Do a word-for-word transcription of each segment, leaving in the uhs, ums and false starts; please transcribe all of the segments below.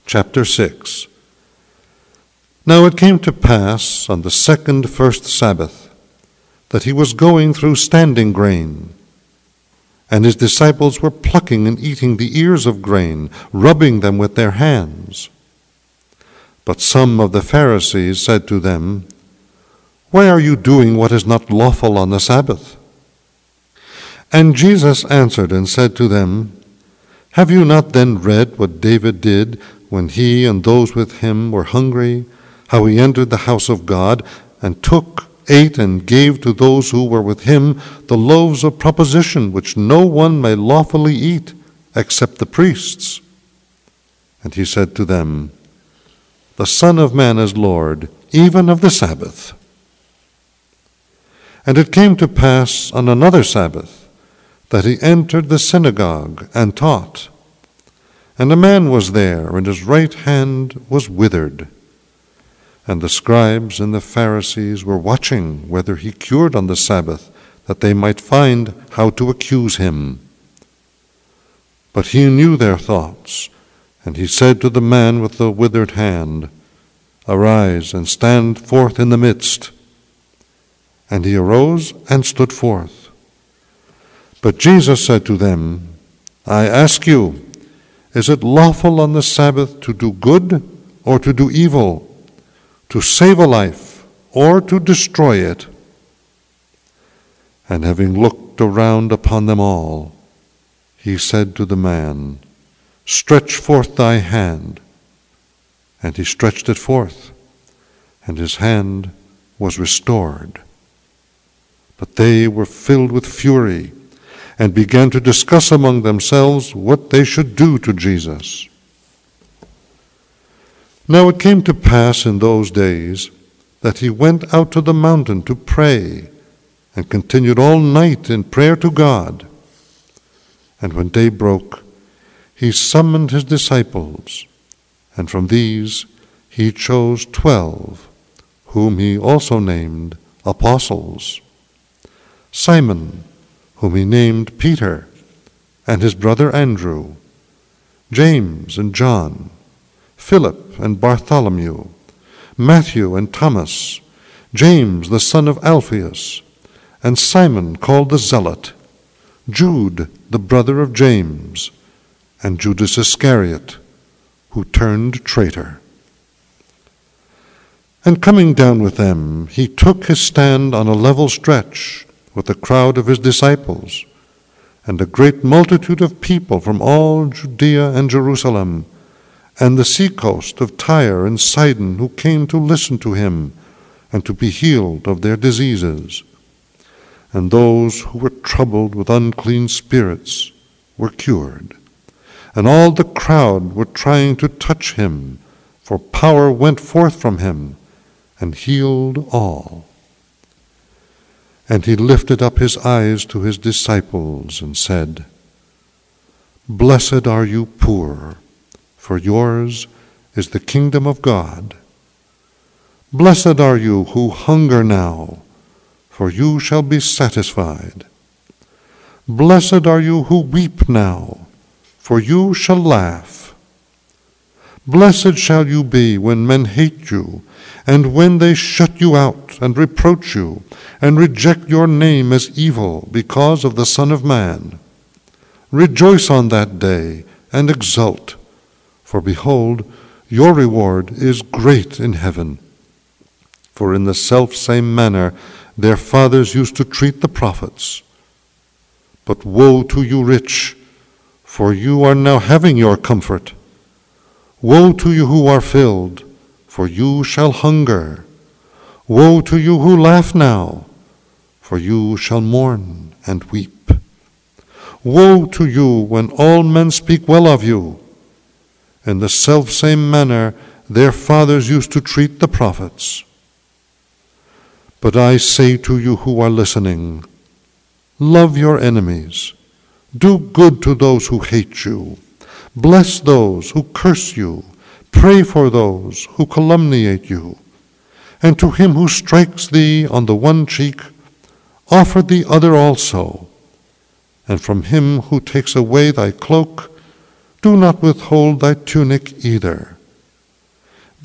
Chapter six. Now it came to pass on the second first Sabbath that he was going through standing grain, and his disciples were plucking and eating the ears of grain, rubbing them with their hands. But some of the Pharisees said to them, "Why are you doing what is not lawful on the Sabbath?" And Jesus answered and said to them, "Have you not then read what David did when he and those with him were hungry, how he entered the house of God and took, ate, and gave to those who were with him the loaves of proposition, which no one may lawfully eat except the priests?" And he said to them, "The Son of Man is Lord, even of the Sabbath." And it came to pass on another Sabbath that he entered the synagogue and taught. And a man was there, and his right hand was withered. And the scribes and the Pharisees were watching whether he cured on the Sabbath, that they might find how to accuse him. But he knew their thoughts, and he said to the man with the withered hand, "Arise and stand forth in the midst." And he arose and stood forth. But Jesus said to them, "I ask you, is it lawful on the Sabbath to do good or to do evil, to save a life or to destroy it?" And having looked around upon them all, he said to the man, "Stretch forth thy hand." And he stretched it forth, and his hand was restored. But they were filled with fury, and began to discuss among themselves what they should do to Jesus. Now it came to pass in those days that he went out to the mountain to pray, and continued all night in prayer to God. And when day broke, he summoned his disciples, and from these he chose twelve, whom he also named apostles: Simon, whom he named Peter, and his brother Andrew, James and John, Philip and Bartholomew, Matthew and Thomas, James the son of Alphaeus, and Simon called the Zealot, Jude the brother of James, and Judas Iscariot, who turned traitor. And coming down with them, he took his stand on a level stretch with a crowd of his disciples, and a great multitude of people from all Judea and Jerusalem, and the seacoast of Tyre and Sidon, who came to listen to him and to be healed of their diseases. And those who were troubled with unclean spirits were cured. And all the crowd were trying to touch him, for power went forth from him and healed all. And he lifted up his eyes to his disciples and said, "Blessed are you poor, for yours is the kingdom of God. Blessed are you who hunger now, for you shall be satisfied. Blessed are you who weep now, for you shall laugh. Blessed shall you be when men hate you, and when they shut you out and reproach you, and reject your name as evil because of the Son of Man. Rejoice on that day and exult, for behold, your reward is great in heaven. For in the selfsame manner their fathers used to treat the prophets. But woe to you rich, for you are now having your comfort. Woe to you who are filled, for you shall hunger. Woe to you who laugh now, for you shall mourn and weep. Woe to you when all men speak well of you. In the selfsame manner their fathers used to treat the prophets. But I say to you who are listening, love your enemies, do good to those who hate you, bless those who curse you, pray for those who calumniate you, and to him who strikes thee on the one cheek, offer the other also, and from him who takes away thy cloak, do not withhold thy tunic either.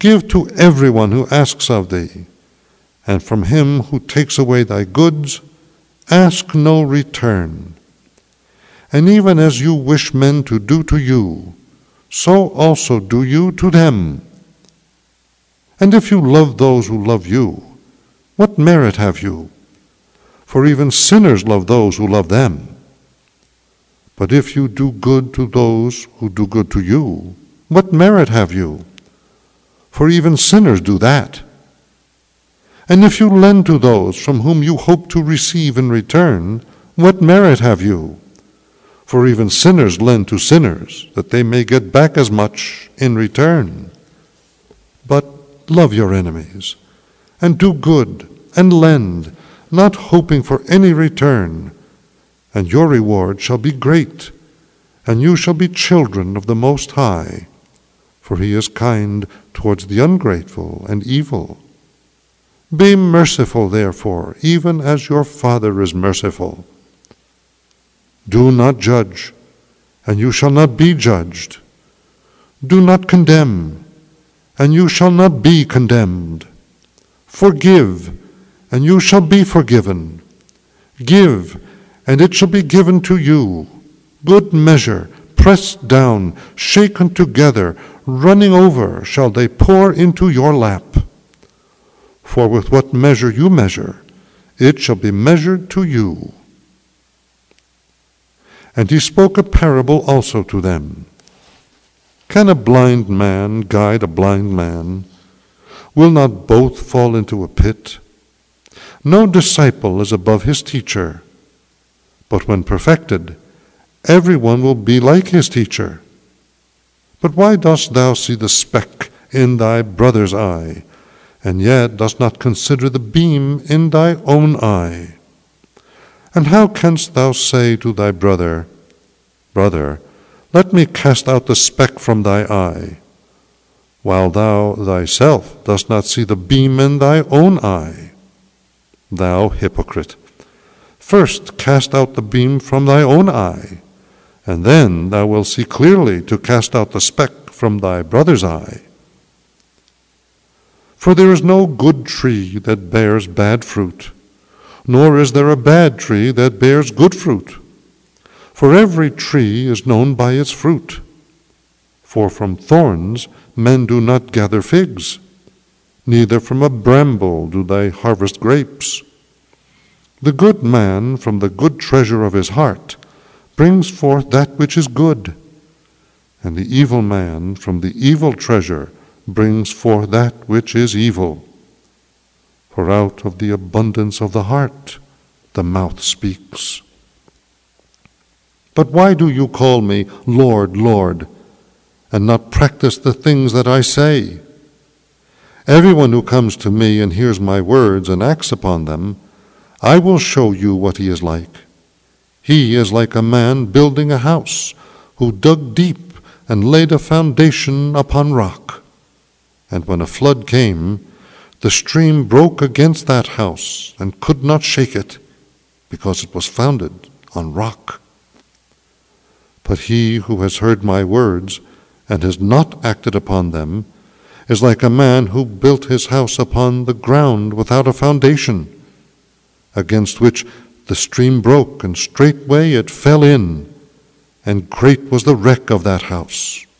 Give to everyone who asks of thee, and from him who takes away thy goods, ask no return. And even as you wish men to do to you, so also do you to them. And if you love those who love you, what merit have you? For even sinners love those who love them. But if you do good to those who do good to you, what merit have you? For even sinners do that. And if you lend to those from whom you hope to receive in return, what merit have you? For even sinners lend to sinners, that they may get back as much in return. But love your enemies, and do good, and lend, not hoping for any return, and your reward shall be great, and you shall be children of the Most High, for he is kind towards the ungrateful and evil. Be merciful, therefore, even as your Father is merciful. Do not judge, and you shall not be judged. Do not condemn, and you shall not be condemned. Forgive, and you shall be forgiven. Give, and it shall be given to you. Good measure, pressed down, shaken together, running over, shall they pour into your lap. For with what measure you measure, it shall be measured to you. And he spoke a parable also to them. Can a blind man guide a blind man? Will not both fall into a pit? No disciple is above his teacher, but when perfected, everyone will be like his teacher. But why dost thou see the speck in thy brother's eye, and yet dost not consider the beam in thy own eye? And how canst thou say to thy brother, Brother, let me cast out the speck from thy eye, while thou thyself dost not see the beam in thy own eye? Thou hypocrite, first cast out the beam from thy own eye, and then thou wilt see clearly to cast out the speck from thy brother's eye. For there is no good tree that bears bad fruit, nor is there a bad tree that bears good fruit. For every tree is known by its fruit. For from thorns men do not gather figs, neither from a bramble do they harvest grapes. The good man from the good treasure of his heart brings forth that which is good, and the evil man from the evil treasure brings forth that which is evil. For out of the abundance of the heart the mouth speaks. But why do you call me Lord, Lord, and not practice the things that I say? Everyone who comes to me and hears my words and acts upon them, I will show you what he is like. He is like a man building a house, who dug deep and laid a foundation upon rock. And when a flood came, the stream broke against that house and could not shake it, because it was founded on rock. But he who has heard my words and has not acted upon them is like a man who built his house upon the ground without a foundation, against which the stream broke, and straightway it fell in, and great was the wreck of that house.